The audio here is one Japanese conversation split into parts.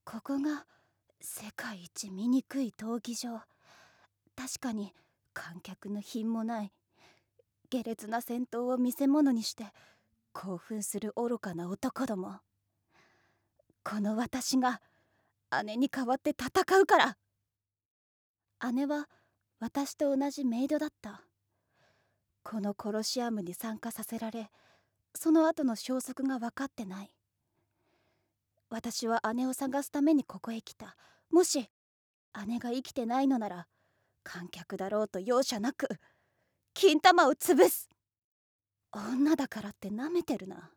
ここが世界一醜い闘技場。確かに観客の品もない。下劣な戦闘を見せ物にして興奮する愚かな男ども。この私が姉に代わって戦うから。姉は私と同じメイドだった。このコロシアムに参加させられ、その後の消息が分かってない。私は姉を探すためにここへ来た。もし姉が生きてないのなら、観客だろうと容赦なく金玉を潰す。女だからってなめてるな。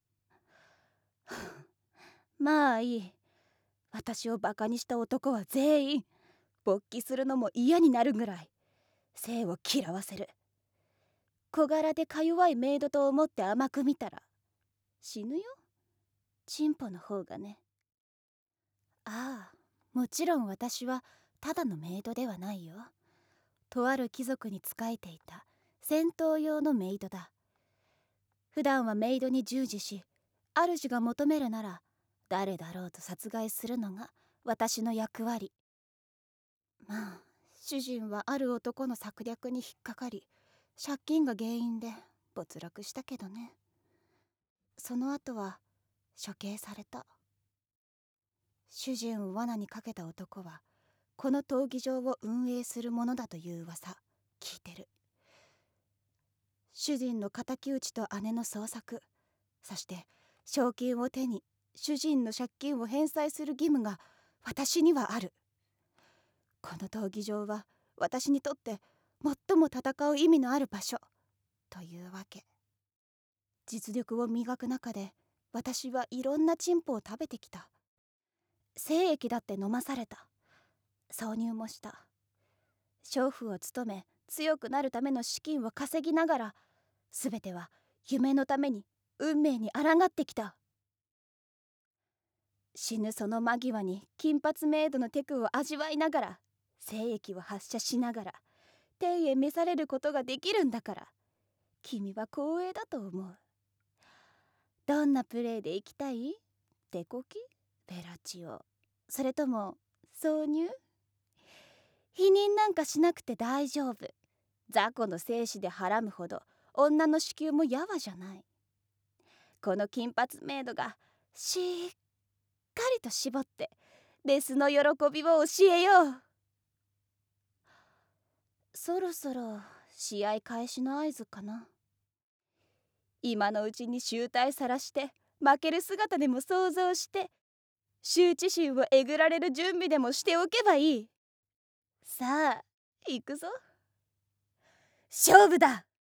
まあいい。私をバカにした男は全員勃起するのも嫌になるぐらい性を嫌わせる。小柄でか弱いメイドと思って甘く見たら死ぬよ。チンポの方がね。ああ、もちろん私はただのメイドではないよ。とある貴族に仕えていた戦闘用のメイドだ。普段はメイドに従事し、主が求めるなら誰だろうと殺害するのが私の役割。まあ主人はある男の策略に引っかかり、借金が原因で没落したけどね。その後は処刑された。主人を罠にかけた男はこの闘技場を運営するものだという噂聞いてる。主人の敵討ちと姉の捜索、そして賞金を手に主人の借金を返済する義務が私にはある。この闘技場は私にとって最も戦う意味のある場所というわけ。実力を磨く中で私はいろんなチンポを食べてきた。精液だって飲まされた。挿入もした。娼婦を務め強くなるための資金を稼ぎながら、全ては夢のために運命に抗ってきた。死ぬその間際に金髪メイドのテクを味わいながら、精液を発射しながら天へ召されることができるんだから、君は光栄だと思う。どんなプレイでいきたい？手こき？ベラチオ？それとも挿入？否認なんかしなくて大丈夫。雑魚の精子ではらむほど女の子宮もやわじゃない。この金髪メイドがしっかりと絞ってメスの喜びを教えよう。そろそろ試合開始の合図かな。今のうちに醜態さらして負ける姿でも想像して羞恥心をえぐられる準備でもしておけばいい。さあ行くぞ。勝負だ。